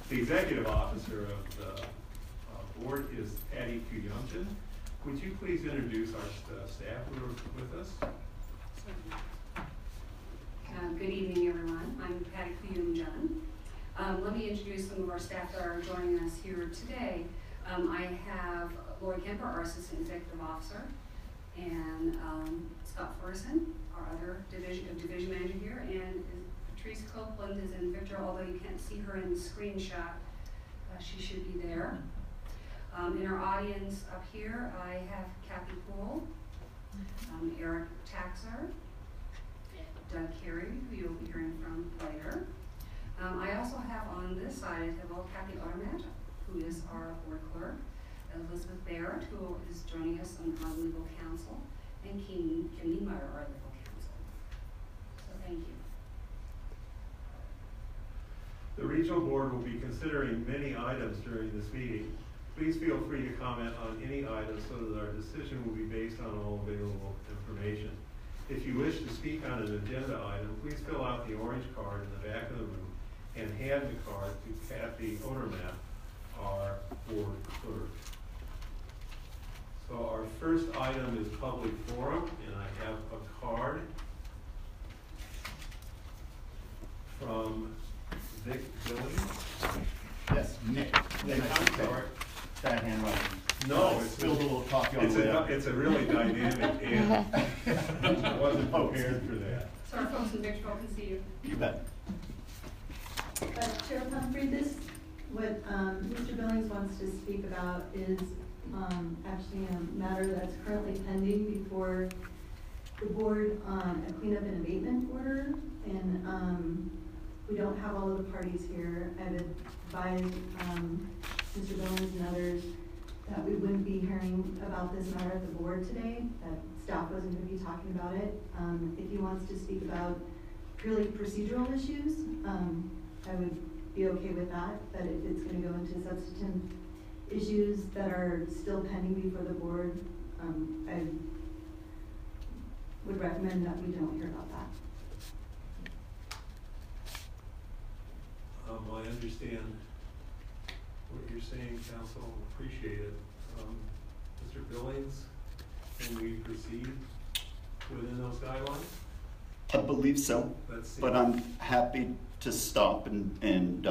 The executive officer of the board is Patty Kuyumjan. Would you please introduce our staff who are with us? Good evening, everyone. I'm Patty Kuyumjan. Let me introduce some of our staff that are joining us here today. I have Lori Kemper, our Assistant Executive Officer, and Scott Ferguson, our other division manager here, and Patrice Copeland is in Victor, although you can't see her in the screenshot. She should be there. In our audience up here, I have Kathy Poole, Eric Taxer, Doug Carey, who you'll be hearing from later. I also have on this side, I have Kathy Odermatt, who is our board clerk, Elizabeth Barrett, who is joining us on legal counsel, and Kim Niemeyer, our legal counsel. So thank you. The regional board will be considering many items during this meeting. Please feel free to comment on any item so that our decision will be based on all available information. If you wish to speak on an agenda item, please fill out the orange card in the back of the room and hand the card to Kathy Odermatt, our board clerk. So our first item is public forum, and I have a card from Vic Billings. Yes, Nick. I'm sorry. Bad handwriting. No, it's spilled a little coffee on the way up. It's a really dynamic and I wasn't prepared for that. So our folks in Victorville can see you. You bet. Chair Pumphrey, what Mr. Billings wants to speak about is actually a matter that's currently pending before the board on a cleanup and abatement order, and we don't have all of the parties here. I've advised Mr. Billings and others that we wouldn't be hearing about this matter at the board today, that staff wasn't going to be talking about it. If he wants to speak about purely procedural issues, I would be okay with that, but if it's going to go into substantive issues that are still pending before the board, I would recommend that we don't hear about that. I understand what you're saying, counsel. Appreciate it. Mr. Billings, can we proceed within those guidelines? I believe so, but I'm happy to stop and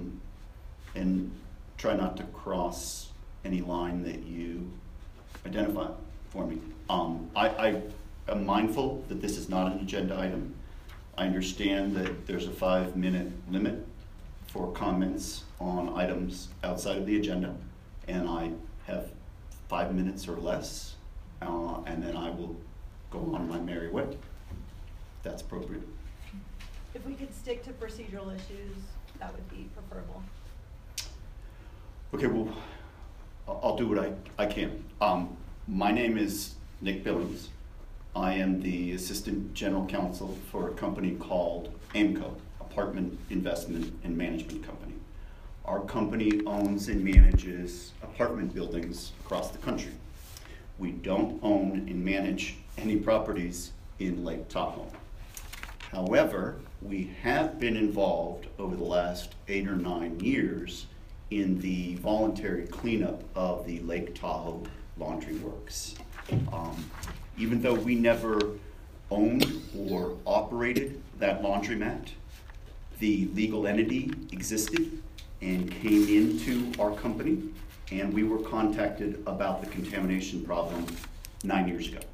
try not to cross any line that you identify for me. I am mindful that this is not an agenda item. I understand that there's a 5-minute limit for comments on items outside of the agenda, and I have 5 minutes or less, and then I will go on my merry way. That's appropriate. If we could stick to procedural issues, that would be preferable. Okay, well, I'll do what I can. My name is Nick Billings. I am the Assistant General Counsel for a company called AMCO, Apartment Investment and Management Company. Our company owns and manages apartment buildings across the country. We don't own and manage any properties in Lake Tahoe. However, we have been involved over the last 8 or 9 years in the voluntary cleanup of the Lake Tahoe Laundry Works. Even though we never owned or operated that laundromat, the legal entity existed and came into our company, and we were contacted about the contamination problem 9 years ago.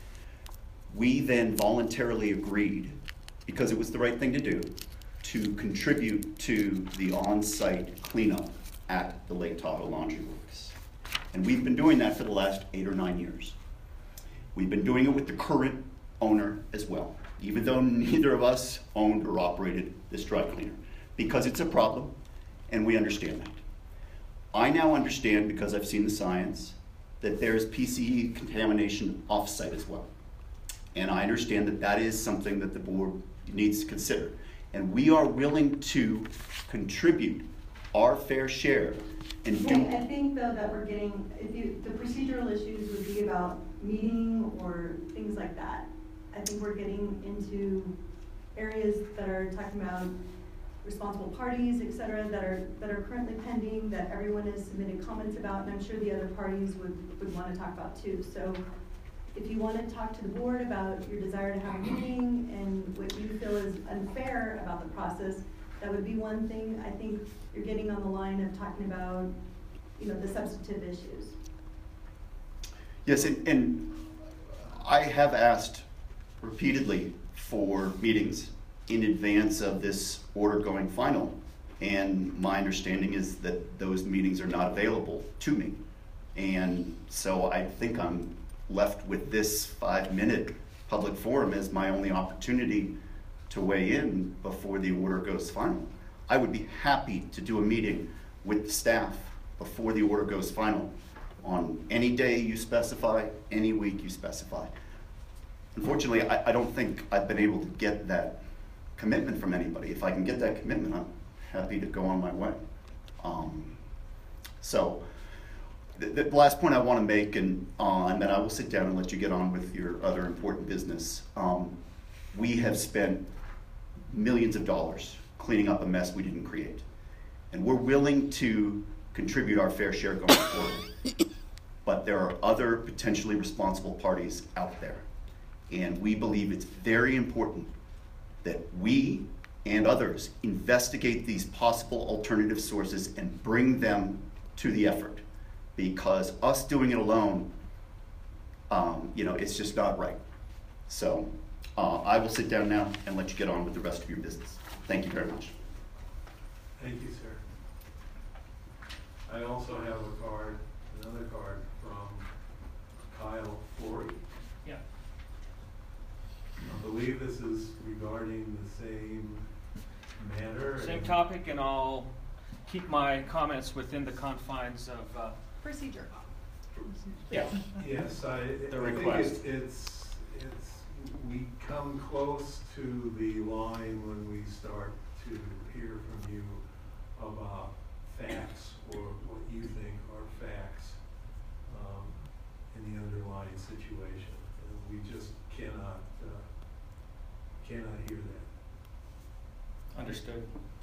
We then voluntarily agreed, because it was the right thing to do, to contribute to the on-site cleanup at the Lake Tahoe Laundry Works. And we've been doing that for the last 8 or 9 years. We've been doing it with the current owner as well, even though neither of us owned or operated this dry cleaner, because it's a problem, and we understand that. I now understand, because I've seen the science, that there's PCE contamination off-site as well. And I understand that that is something that the board needs to consider. And we are willing to contribute our fair share and do. I think though that we're getting, the procedural issues would be about meeting or things like that. I think we're getting into areas that are talking about responsible parties, et cetera, that are currently pending, that everyone has submitted comments about, and I'm sure the other parties would want to talk about too. So if you want to talk to the board about your desire to have a meeting and what you feel is unfair about the process, that would be one thing. I think you're getting on the line of talking about, you know, the substantive issues. Yes, and I have asked repeatedly for meetings in advance of this order going final, and my understanding is that those meetings are not available to me. And so I think I'm left with this 5-minute public forum as my only opportunity to weigh in before the order goes final. I would be happy to do a meeting with the staff before the order goes final on any day you specify, any week you specify. Unfortunately, I don't think I've been able to get that commitment from anybody. If I can get that commitment, I'm happy to go on my way. So the last point I want to make, and then I will sit down and let you get on with your other important business. We have spent millions of dollars cleaning up a mess we didn't create. And we're willing to contribute our fair share going forward. But there are other potentially responsible parties out there. And we believe it's very important that we and others investigate these possible alternative sources and bring them to the effort. Because us doing it alone, it's just not right. So I will sit down now and let you get on with the rest of your business. Thank you very much. Thank you, sir. I also have another card from Kyle Flory. Yeah. I believe this is regarding the same matter. Same topic, and I'll keep my comments within the confines of Procedure. yeah. Yes, I request. think it's we come close to the line when we start to hear from you about facts or what you think are facts in the underlying situation. And we just cannot hear that. Understood.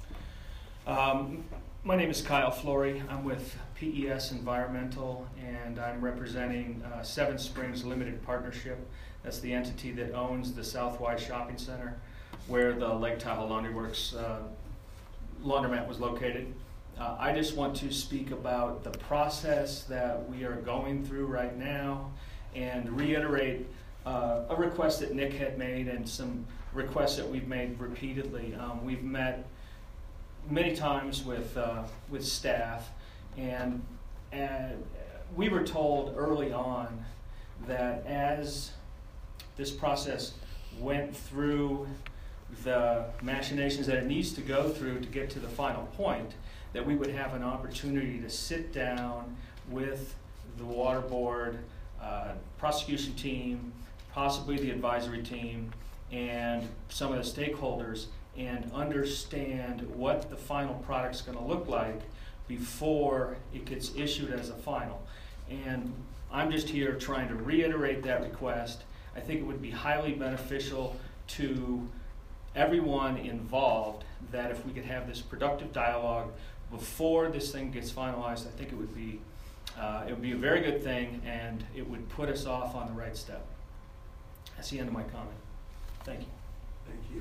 My name is Kyle Flory. I'm with PES Environmental, and I'm representing Seven Springs Limited Partnership. That's the entity that owns the Southwide Shopping Center, where the Lake Tahoe Laundry Works laundromat was located. I just want to speak about the process that we are going through right now and reiterate a request that Nick had made and some requests that we've made repeatedly. We've met many times with staff, and we were told early on that as this process went through the machinations that it needs to go through to get to the final point, that we would have an opportunity to sit down with the water board, prosecution team, possibly the advisory team, and some of the stakeholders, and understand what the final product's going to look like before it gets issued as a final. And I'm just here trying to reiterate that request. I think it would be highly beneficial to everyone involved that if we could have this productive dialogue before this thing gets finalized. I think it would be a very good thing, and it would put us off on the right step. That's the end of my comment. Thank you. Thank you.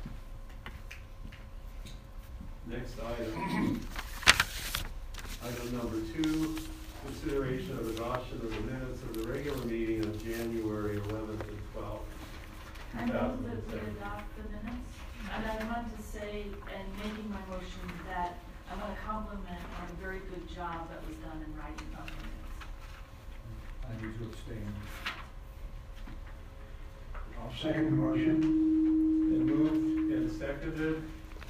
Next item. Item number 2, consideration of adoption of the minutes of the regular meeting of January 11th and 12th. I move that we adopt the minutes, and I want to say, and making my motion, that I want to compliment on a very good job that was done in writing on the minutes. I need to abstain. I'll second the motion. Been moved and seconded.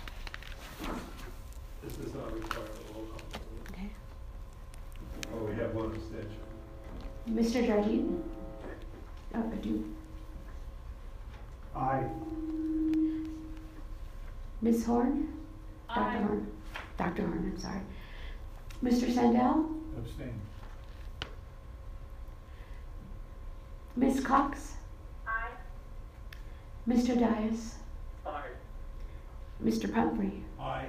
This does not require a roll call. Okay. Oh, we have one abstention. Mr. Jardine? Oh, I do. Aye. Ms. Horn? Dr. Aye. Horn? Dr. Horn, I'm sorry. Mr. Sandell? Abstain. Ms. Cox? Aye. Mr. Dias? Aye. Mr. Pumphrey. Aye.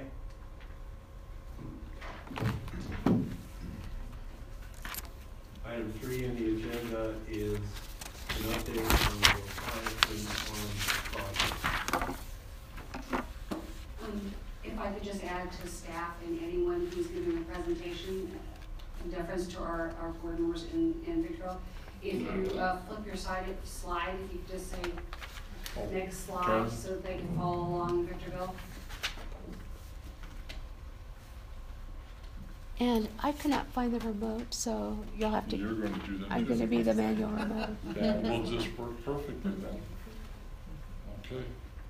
Item 3 in the agenda is an update on the Leviathan Pond project. If I could just add to staff and anyone who's giving a presentation, in deference to our board members in Victorville, if you flip your slide, if you could just say next slide so that they can follow along in Victorville. And I cannot find the remote, so you'll have to. You're going to do that. I'm going to be the manual remote. That will just work perfectly then. Okay.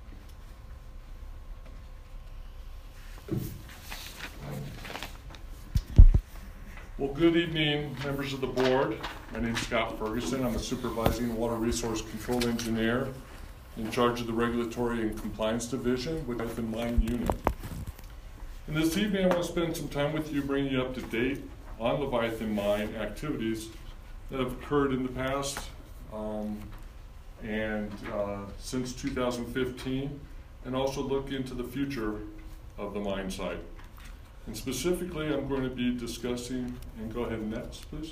Well, good evening, members of the board. My name is Scott Ferguson. I'm a supervising water resource control engineer in charge of the regulatory and compliance division with Leviathan Mine Unit. And this evening, I want to spend some time with you, bringing you up to date on Leviathan Mine activities that have occurred in the past and since 2015, and also look into the future of the mine site. And specifically, I'm going to be discussing, and go ahead next, please.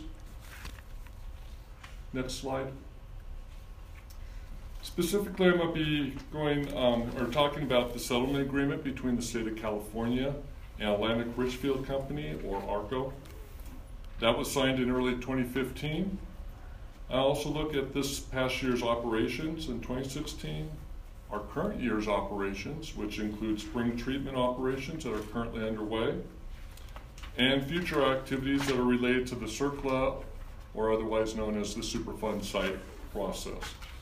Next slide. Specifically, I'm going to be going or talking about the settlement agreement between the state of California and Atlantic Richfield Company, or ARCO. That was signed in early 2015. I also look at this past year's operations in 2016, our current year's operations, which include spring treatment operations that are currently underway, and future activities that are related to the CERCLA, or otherwise known as the Superfund site process.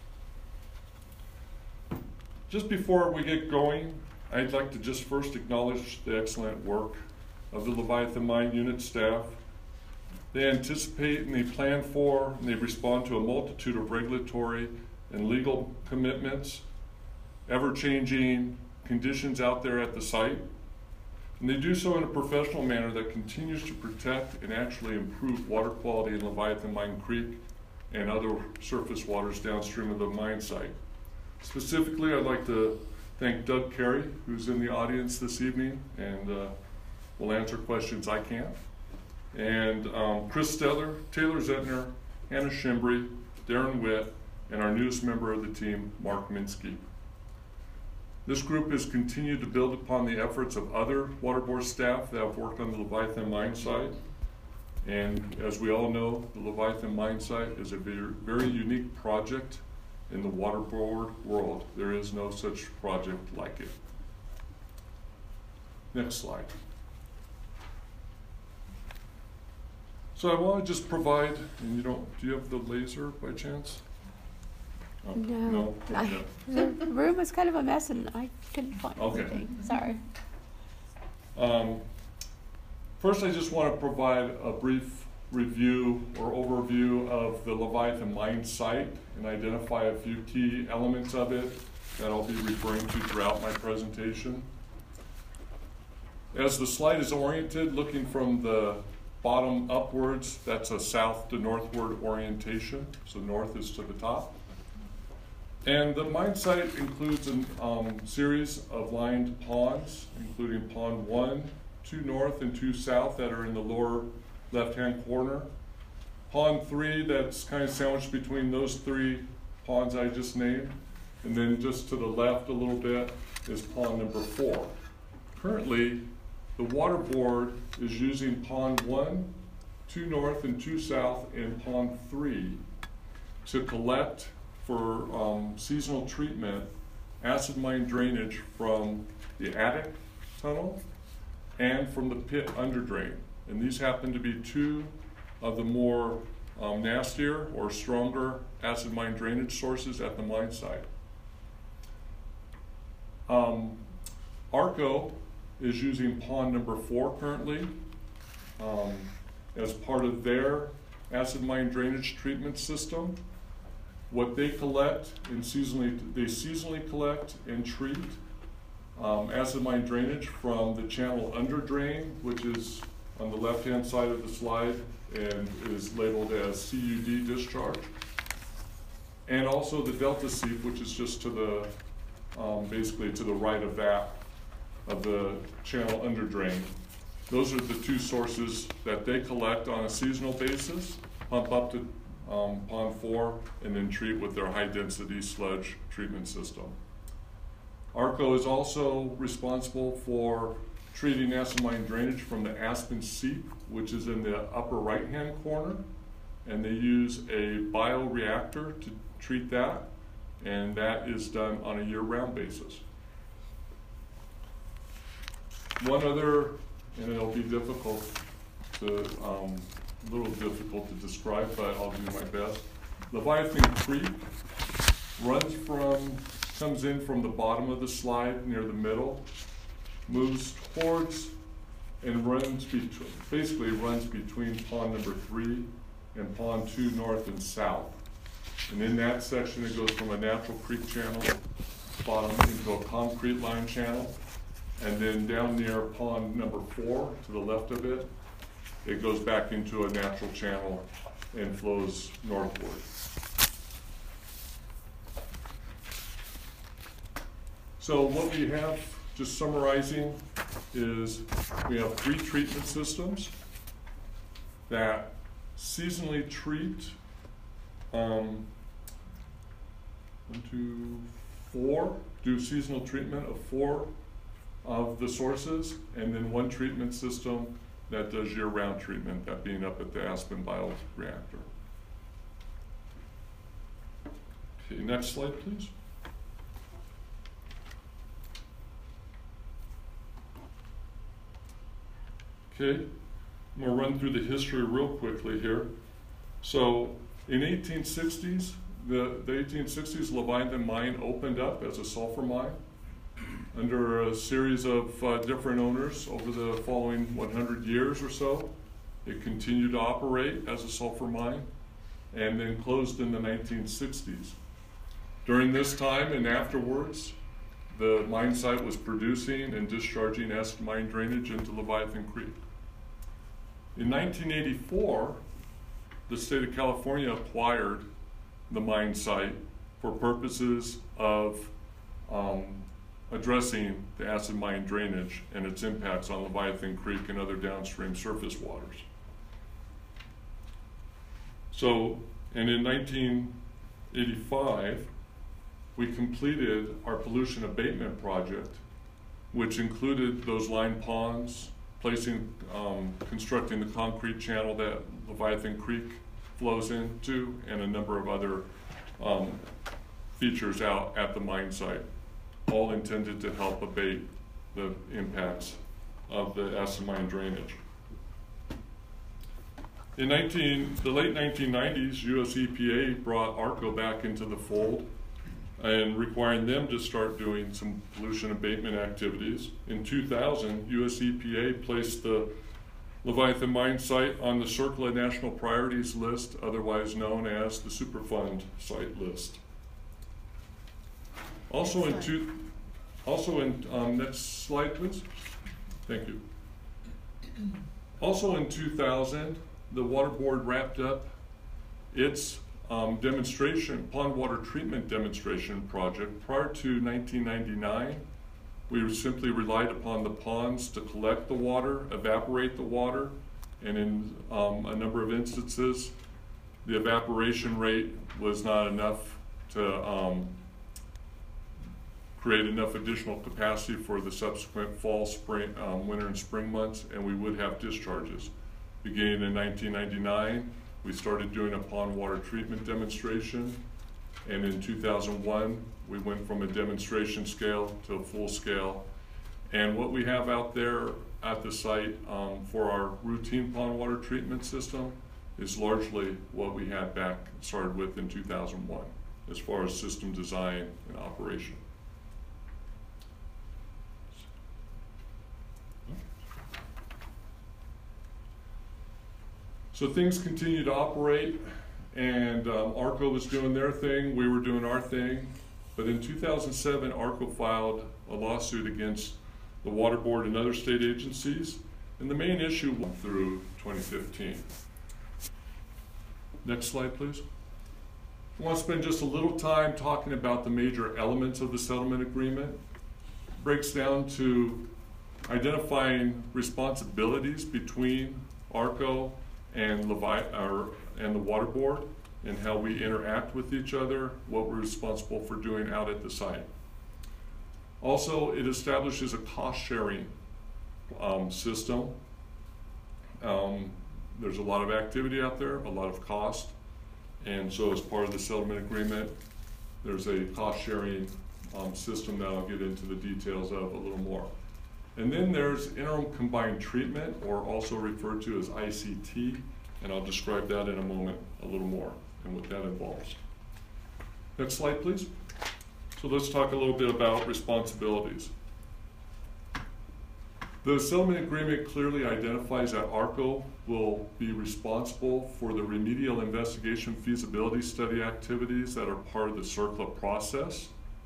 Just before we get going, I'd like to just first acknowledge the excellent work of the Leviathan Mine Unit staff. They anticipate and they plan for and they respond to a multitude of regulatory and legal commitments, ever-changing conditions out there at the site, and they do so in a professional manner that continues to protect and actually improve water quality in Leviathan Mine Creek and other surface waters downstream of the mine site. Specifically, I'd like to thank Doug Carey, who's in the audience this evening and will answer questions I can't, and Chris Stettler, Taylor Zettner, Hannah Shimbry, Darren Witt, and our newest member of the team, Mark Minsky. This group has continued to build upon the efforts of other water board staff that have worked on the Leviathan mine site. And as we all know, the Leviathan mine site is a very unique project in the water board world. There is no such project like it. Next slide. So I want to just provide, and do you have the laser by chance? Oh, No. Okay. The room was kind of a mess and I couldn't find Okay. anything. Sorry. First, I just want to provide a brief review or overview of the Leviathan mine site and identify a few key elements of it that I'll be referring to throughout my presentation. As the slide is oriented, looking from the bottom upwards, that's a south to northward orientation, so north is to the top. And the mine site includes a series of lined ponds, including Pond 1, 2 north and 2 south that are in the lower left-hand corner. Pond 3 that's kind of sandwiched between those 3 ponds I just named. And then just to the left a little bit is pond number 4. Currently, the water board is using Pond 1, 2 north and 2 south, and Pond 3 to collect for seasonal treatment acid mine drainage from the attic tunnel and from the pit under drain. And these happen to be 2 of the more nastier or stronger acid mine drainage sources at the mine site. ARCO is using pond number 4 currently as part of their acid mine drainage treatment system. What they collect and seasonally collect and treat acid mine drainage from the channel under drain, which is on the left-hand side of the slide and is labeled as CUD discharge, and also the delta seep, which is just to the basically to the right of that of the channel under drain. Those are the two sources that they collect on a seasonal basis, pump up to Pond 4, and then treat with their high-density sludge treatment system. ARCO is also responsible for treating acid mine drainage from the Aspen Seep, which is in the upper right-hand corner, and they use a bioreactor to treat that, and that is done on a year-round basis. One other, and it'll be difficult to, a little difficult to describe, but I'll do my best. Leviathan Creek comes in from the bottom of the slide near the middle, moves towards and basically runs between pond number 3 and pond 2 north and south. And in that section, it goes from a natural creek channel bottom into a concrete line channel. And then down near pond number 4, to the left of it, it goes back into a natural channel and flows northward. So what we have, just summarizing, is we have 3 treatment systems that seasonally treat 4, do seasonal treatment of 4 of the sources, and then 1 treatment system that does year-round treatment, that being up at the Aspen bioreactor. Okay, next slide, please. Okay, I'm gonna run through the history real quickly here. So in 1860s, the 1860s, Leviathan Mine opened up as a sulfur mine under a series of different owners over the following 100 years or so. It continued to operate as a sulfur mine and then closed in the 1960s. During this time and afterwards, the mine site was producing and discharging acid mine drainage into Leviathan Creek. In 1984, the state of California acquired the mine site for purposes of addressing the acid mine drainage and its impacts on Leviathan Creek and other downstream surface waters. So, and in 1985, we completed our pollution abatement project, which included those lined ponds, constructing the concrete channel that Leviathan Creek flows into, and a number of other features out at the mine site, all intended to help abate the impacts of the acid mine drainage. In the late 1990s, US EPA brought ARCO back into the fold and requiring them to start doing some pollution abatement activities. In 2000, US EPA placed the Leviathan Mine site on the CERCLA National Priorities List, otherwise known as the Superfund site list. Also in next slide, please. Thank you. Also in 2000, the Water Board wrapped up its pond water treatment demonstration project. Prior to 1999, we simply relied upon the ponds to collect the water, evaporate the water, and in a number of instances, the evaporation rate was not enough to create enough additional capacity for the subsequent fall, spring, winter, and spring months, and we would have discharges. Beginning in 1999, we started doing a pond water treatment demonstration, and in 2001, we went from a demonstration scale to a full scale. And what we have out there at the site for our routine pond water treatment system is largely what we had started with in 2001, as far as system design and operation. So things continue to operate, and ARCO was doing their thing, we were doing our thing. But in 2007, ARCO filed a lawsuit against the Water Board and other state agencies, and the main issue went through 2015. Next slide, please. I want to spend just a little time talking about the major elements of the settlement agreement. breaks down to identifying responsibilities between ARCO and and the water board, and how we interact with each other, what we're responsible for doing out at the site. Also, it establishes a cost-sharing system. There's a lot of activity out there, a lot of cost, and so as part of the settlement agreement, there's a cost-sharing system that I'll get into the details of a little more. And then there's interim combined treatment, or also referred to as ICT, and I'll describe that in a moment a little more and what that involves. Next slide, please. So let's talk a little bit about responsibilities. The settlement agreement clearly identifies that ARCO will be responsible for the remedial investigation feasibility study activities that are part of the CERCLA process.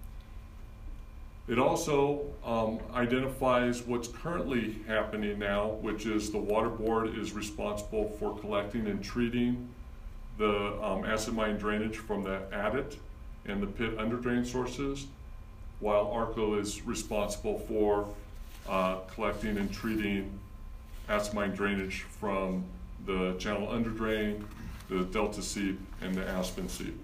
It also identifies what's currently happening now, which is the water board is responsible for collecting and treating the acid mine drainage from the adit and the pit underdrain sources, while ARCO is responsible for collecting and treating acid mine drainage from the channel underdrain, the delta seep, and the aspen seep.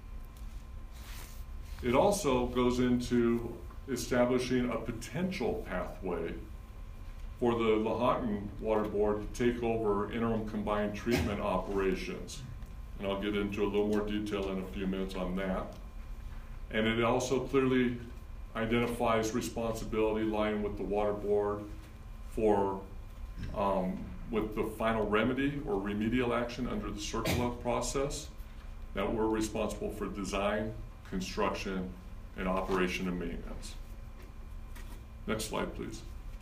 It also goes into establishing a potential pathway for the Lahontan Water Board to take over interim combined treatment operations. And I'll get into a little more detail in a few minutes on that. And it also clearly identifies responsibility lying with the water board for with the final remedy or remedial action under the CERCLA process, that we're responsible for design, construction, and operation and maintenance. Next slide, please.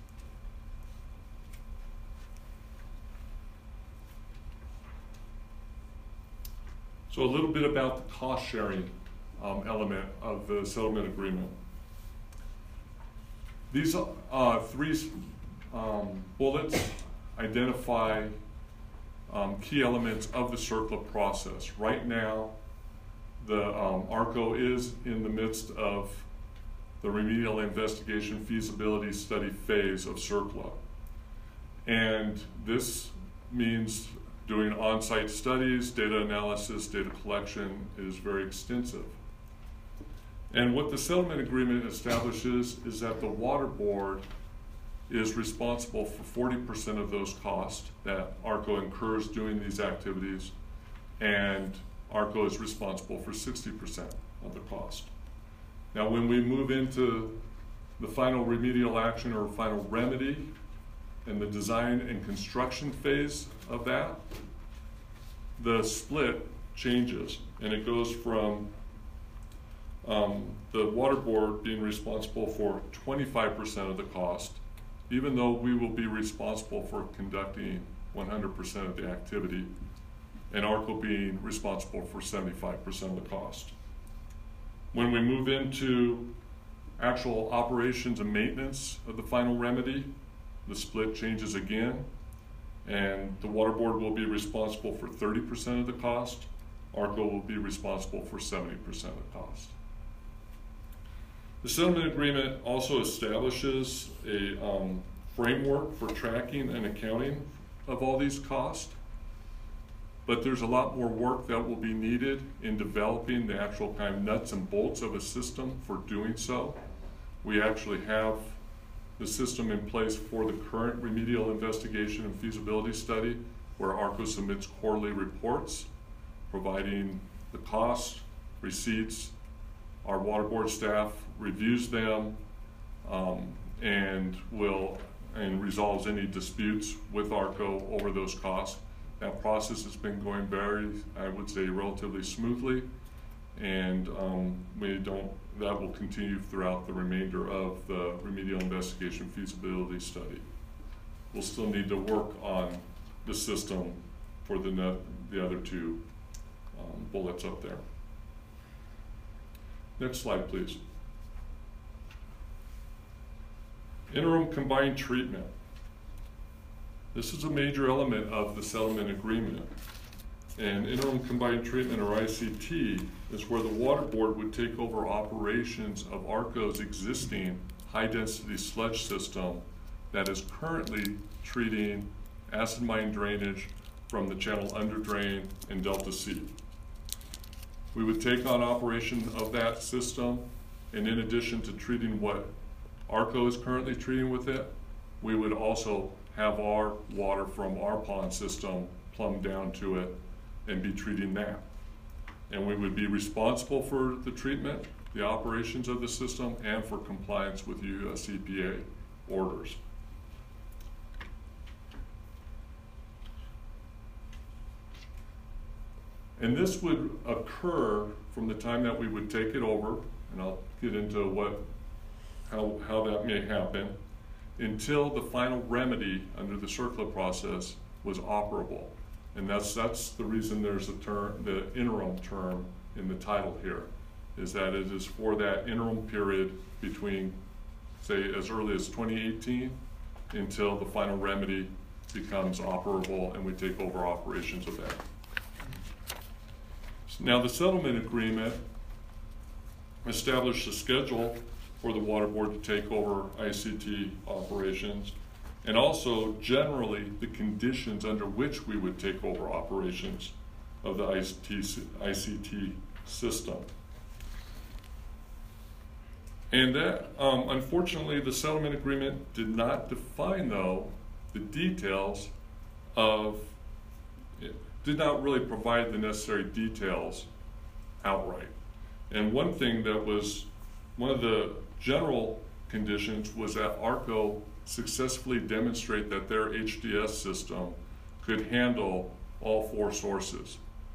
So a little bit about the cost sharing element of the settlement agreement. These three bullets identify key elements of the CERCLA process. Right now, the ARCO is in the midst of the remedial investigation feasibility study phase of CERCLA. And this means doing on-site studies, data analysis, data collection is very extensive. And what the settlement agreement establishes is that the water board is responsible for 40% of those costs that ARCO incurs doing these activities, and ARCO is responsible for 60% of the cost. Now, when we move into the final remedial action or final remedy and the design and construction phase of that, the split changes, and it goes from the water board being responsible for 25% of the cost, even though we will be responsible for conducting 100% of the activity, and ARCO being responsible for 75% of the cost. When we move into actual operations and maintenance of the final remedy, the split changes again, and the water board will be responsible for 30% of the cost. ARCO will be responsible for 70% of the cost. The settlement agreement also establishes a framework for tracking and accounting of all these costs, but there's a lot more work that will be needed in developing the actual kind of nuts and bolts of a system for doing so. We actually have the system in place for the current remedial investigation and feasibility study, where ARCO submits quarterly reports providing the costs, receipts. Our water board staff reviews them and resolves any disputes with ARCO over those costs. That process has been going very, I would say, relatively smoothly, and that will continue throughout the remainder of the remedial investigation feasibility study. We'll still need to work on the system for the other two bullets up there. Next slide, please. Interim combined treatment. This is a major element of the settlement agreement. And interim combined treatment, or ICT, is where the water board would take over operations of ARCO's existing high-density sludge system that is currently treating acid mine drainage from the channel under drain in Delta C. We would take on operation of that system, and in addition to treating what ARCO is currently treating with it, we would also have our water from our pond system plumbed down to it and be treating that. And we would be responsible for the treatment, the operations of the system, and for compliance with US EPA orders. And this would occur from the time that we would take it over, and I'll get into how that may happen, until the final remedy under the CERCLA process was operable. And that's the reason there's a term, the interim term in the title here, is that it is for that interim period between, say, as early as 2018 until the final remedy becomes operable and we take over operations of that. Now, the settlement agreement established a schedule for the Water Board to take over ICT operations, and also generally the conditions under which we would take over operations of the ICT system. And that, unfortunately, the settlement agreement did not define, though, the details of it. Did not really provide the necessary details outright. And one thing that was, one of the general conditions was that ARCO successfully demonstrate that their HDS system could handle all 4 sources.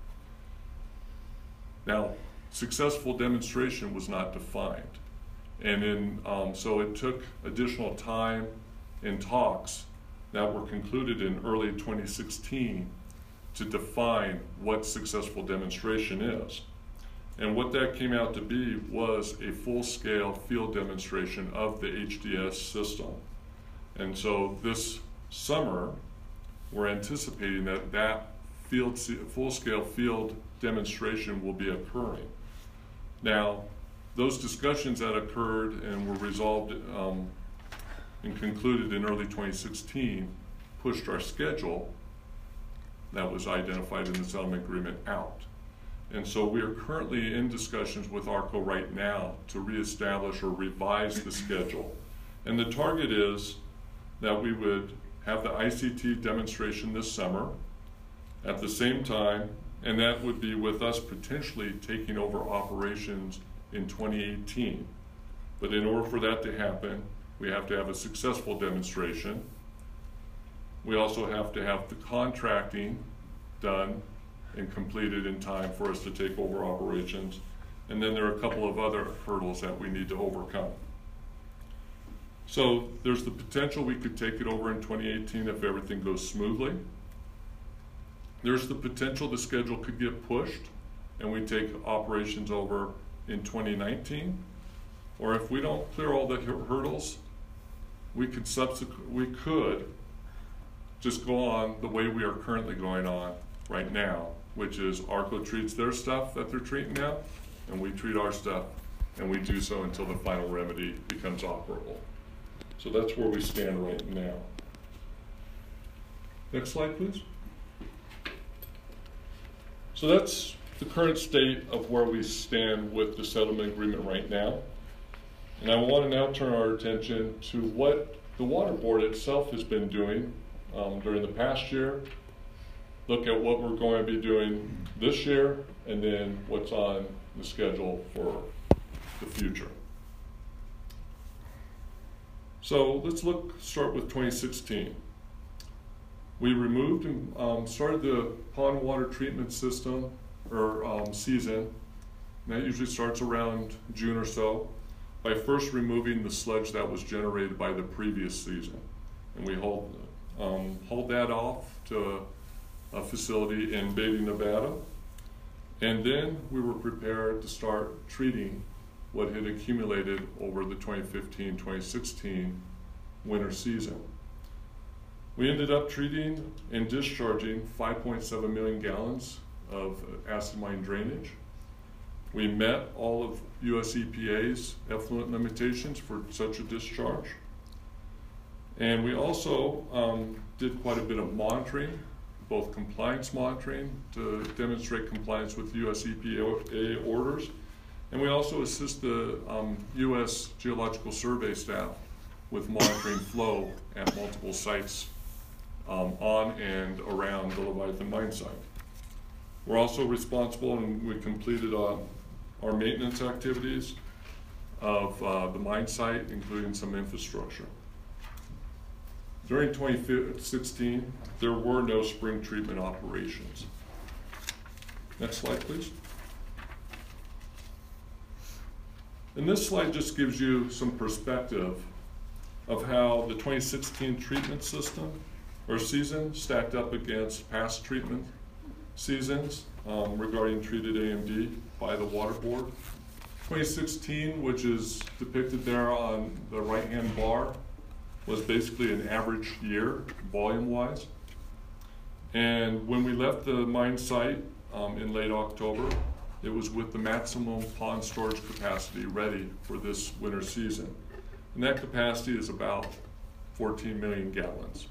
Now, successful demonstration was not defined. And so it took additional time and talks that were concluded in early 2016 to define what successful demonstration is. And what that came out to be was a full-scale field demonstration of the HDS system. And so this summer, we're anticipating that full-scale field demonstration will be occurring. Now, those discussions that occurred and were resolved and concluded in early 2016 pushed our schedule that was identified in the settlement agreement out. And so we are currently in discussions with ARCO right now to reestablish or revise the schedule. And the target is that we would have the ICT demonstration this summer at the same time, and that would be with us potentially taking over operations in 2018. But in order for that to happen, we have to have a successful demonstration. We also have to have the contracting done and completed in time for us to take over operations. And then there are a couple of other hurdles that we need to overcome. So there's the potential we could take it over in 2018 if everything goes smoothly. There's the potential the schedule could get pushed and we take operations over in 2019. Or if we don't clear all the hurdles, we could just go on the way we are currently going on right now, which is ARCO treats their stuff that they're treating now, and we treat our stuff, and we do so until the final remedy becomes operable. So that's where we stand right now. Next slide, please. So that's the current state of where we stand with the settlement agreement right now. And I want to now turn our attention to what the Water Board itself has been doing during the past year, look at what we're going to be doing this year, and then what's on the schedule for the future. So let's start with 2016. We removed and started the pond water treatment system, or season, and that usually starts around June or so, by first removing the sludge that was generated by the previous season. And we hauled that off to a facility in Beatty, Nevada. And then we were prepared to start treating what had accumulated over the 2015-2016 winter season. We ended up treating and discharging 5.7 million gallons of acid mine drainage. We met all of US EPA's effluent limitations for such a discharge. And we also did quite a bit of monitoring, both compliance monitoring to demonstrate compliance with US EPA orders. And we also assist the US Geological Survey staff with monitoring flow at multiple sites on and around the Leviathan mine site. We're also responsible, and we completed our maintenance activities of the mine site, including some infrastructure. During 2016, there were no spring treatment operations. Next slide, please. And this slide just gives you some perspective of how the 2016 treatment system or season stacked up against past treatment seasons regarding treated AMD by the Water Board. 2016, which is depicted there on the right-hand bar, was basically an average year, volume-wise. And when we left the mine site in late October, it was with the maximum pond storage capacity ready for this winter season. And that capacity is about 14 million gallons.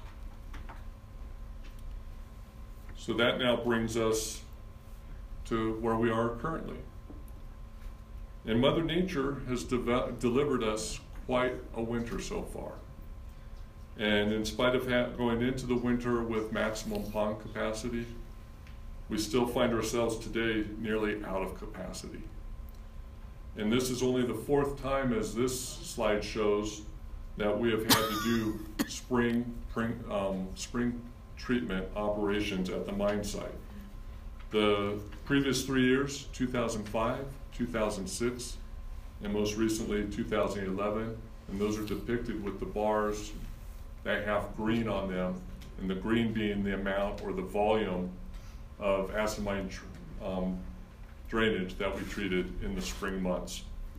So that now brings us to where we are currently. And Mother Nature has delivered us quite a winter so far. And in spite of going into the winter with maximum pond capacity, we still find ourselves today nearly out of capacity. And this is only the fourth time, as this slide shows, that we have had to do spring treatment operations at the mine site. The previous 3 years, 2005, 2006, and most recently 2011, and those are depicted with the bars that have green on them, and the green being the amount or the volume of acid mine drainage that we treated in the spring months.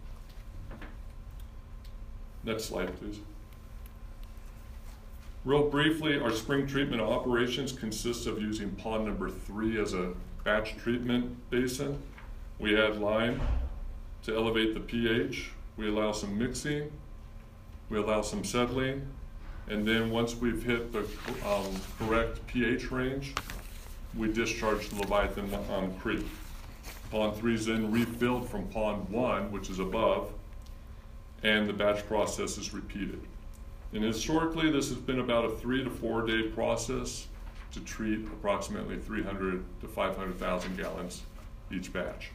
Next slide, please. Real briefly, our spring treatment operations consist of using pond number 3 as a batch treatment basin. We add lime to elevate the pH. We allow some mixing. We allow some settling. And then once we've hit the correct pH range, we discharge the Leviathan Creek. Pond 3 is then refilled from pond 1, which is above, and the batch process is repeated. And historically, this has been about a 3 to 4 day process to treat approximately 300 to 500,000 gallons each batch.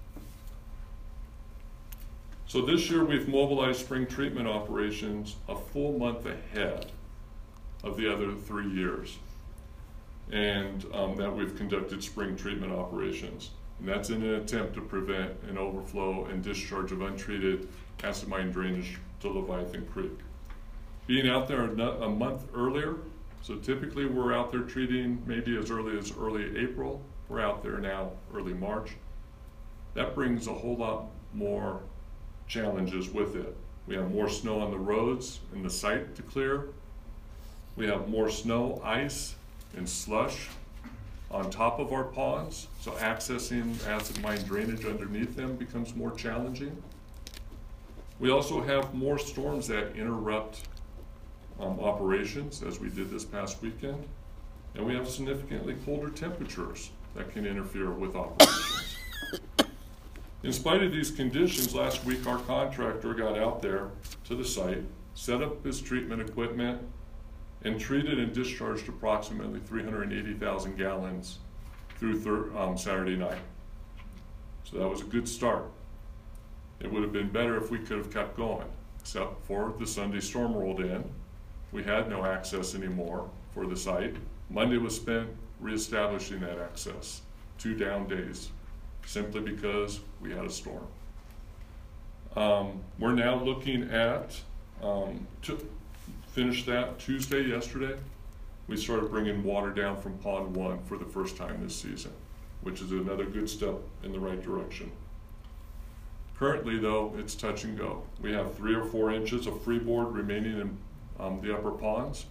So this year we've mobilized spring treatment operations a full month ahead of the other 3 years, and that we've conducted spring treatment operations. And that's in an attempt to prevent an overflow and discharge of untreated acid mine drainage to Leviathan Creek. Being out there a month earlier, so typically we're out there treating maybe as early April. We're out there now early March. That brings a whole lot more challenges with it. We have more snow on the roads and the site to clear. We have more snow, ice, and slush on top of our ponds, so accessing acid mine drainage underneath them becomes more challenging. We also have more storms that interrupt operations, as we did this past weekend, and we have significantly colder temperatures that can interfere with operations. In spite of these conditions, last week our contractor got out there to the site, set up his treatment equipment, and treated and discharged approximately 380,000 gallons through Saturday night. So that was a good start. It would have been better if we could have kept going, except for the Sunday storm rolled in. We had no access anymore for the site. Monday was spent reestablishing that access, 2 down days, simply because we had a storm. We're now looking at, to finish that Tuesday, yesterday, we started bringing water down from pond 1 for the first time this season, which is another good step in the right direction. Currently though, it's touch and go. We have 3 or 4 inches of freeboard remaining in the upper ponds.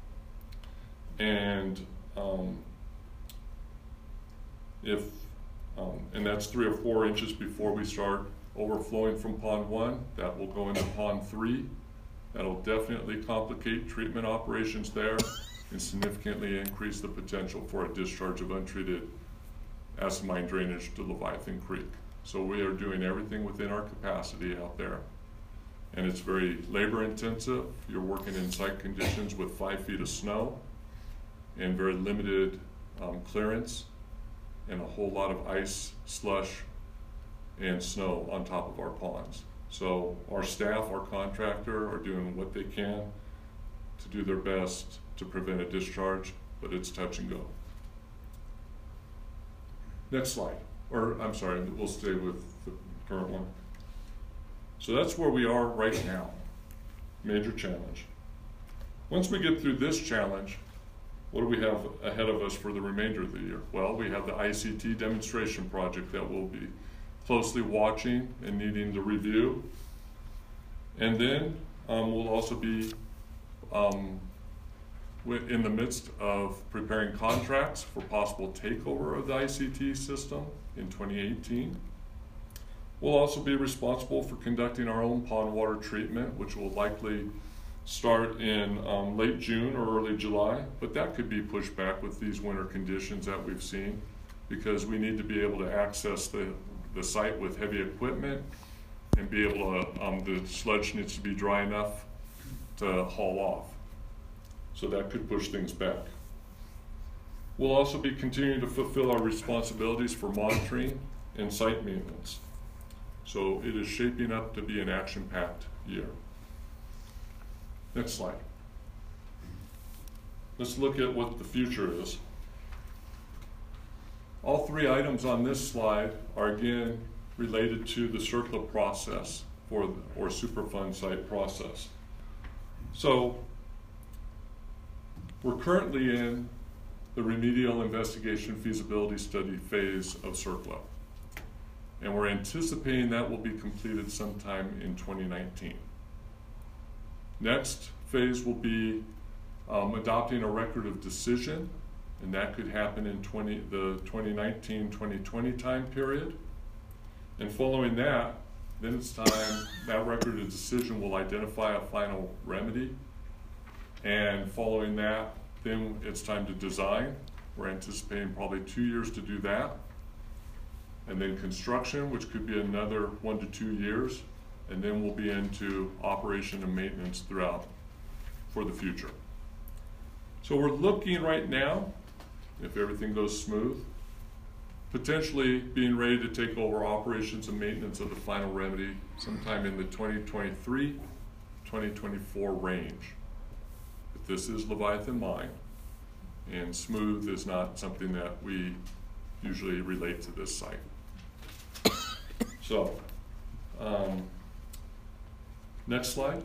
And if And that's 3 or 4 inches before we start overflowing from pond 1. That will go into pond 3. That'll definitely complicate treatment operations there and significantly increase the potential for a discharge of untreated acid mine drainage to Leviathan Creek. So we are doing everything within our capacity out there. And it's very labor intensive. You're working in site conditions with 5 feet of snow and very limited clearance and a whole lot of ice, slush, and snow on top of our ponds. So our staff, our contractor are doing what they can to do their best to prevent a discharge, but it's touch and go. Next slide, or I'm sorry, we'll stay with the current one. So that's where we are right now, major challenge. Once we get through this challenge, what do we have ahead of us for the remainder of the year? Well, we have the ICT demonstration project that we'll be closely watching and needing to review. And then we'll also be in the midst of preparing contracts for possible takeover of the ICT system in 2018. We'll also be responsible for conducting our own pond water treatment, which will likely start in late June or early July, but that could be pushed back with these winter conditions that we've seen, because we need to be able to access the site with heavy equipment and be able to, the sludge needs to be dry enough to haul off. So that could push things back. We'll also be continuing to fulfill our responsibilities for monitoring and site maintenance. So it is shaping up to be an action-packed year. Next slide. Let's look at what the future is. All 3 items on this slide are again related to the CERCLA process or Superfund site process. So we're currently in the remedial investigation feasibility study phase of CERCLA, and we're anticipating that will be completed sometime in 2019. Next phase will be adopting a record of decision, and that could happen in the 2019-2020 time period. And following that, then it's time, that record of decision will identify a final remedy. And following that, then it's time to design. We're anticipating probably 2 years to do that. And then construction, which could be another 1 to 2 years. And then we'll be into operation and maintenance throughout for the future. So we're looking right now, if everything goes smooth, potentially being ready to take over operations and maintenance of the final remedy sometime in the 2023-2024 range. But this is Leviathan Mine, and smooth is not something that we usually relate to this site. So, next slide.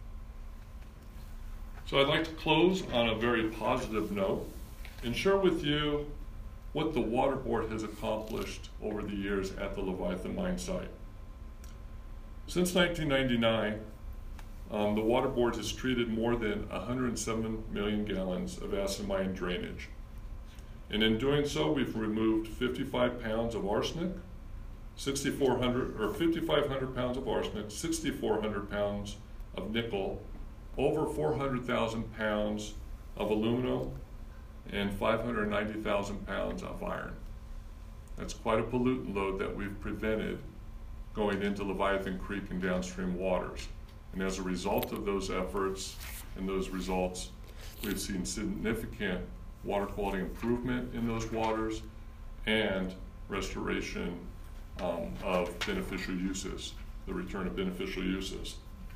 So I'd like to close on a very positive note and share with you what the Water Board has accomplished over the years at the Leviathan Mine site. Since 1999, the Water Board has treated more than 107 million gallons of acid mine drainage. And in doing so, we've removed 55 pounds of arsenic, 5,500 pounds of arsenic, 6,400 pounds of nickel, over 400,000 pounds of aluminum, and 590,000 pounds of iron. That's quite a pollutant load that we've prevented going into Leviathan Creek and downstream waters. And as a result of those efforts and those results, we've seen significant water quality improvement in those waters and restoration of beneficial uses, the return of beneficial uses.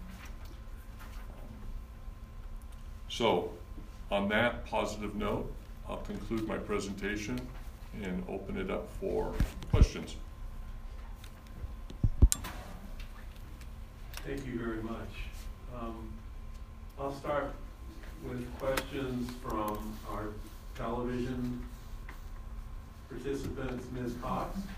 So, on that positive note, I'll conclude my presentation and open it up for questions. Thank you very much. I'll start with questions from our television participants. Ms. Cox?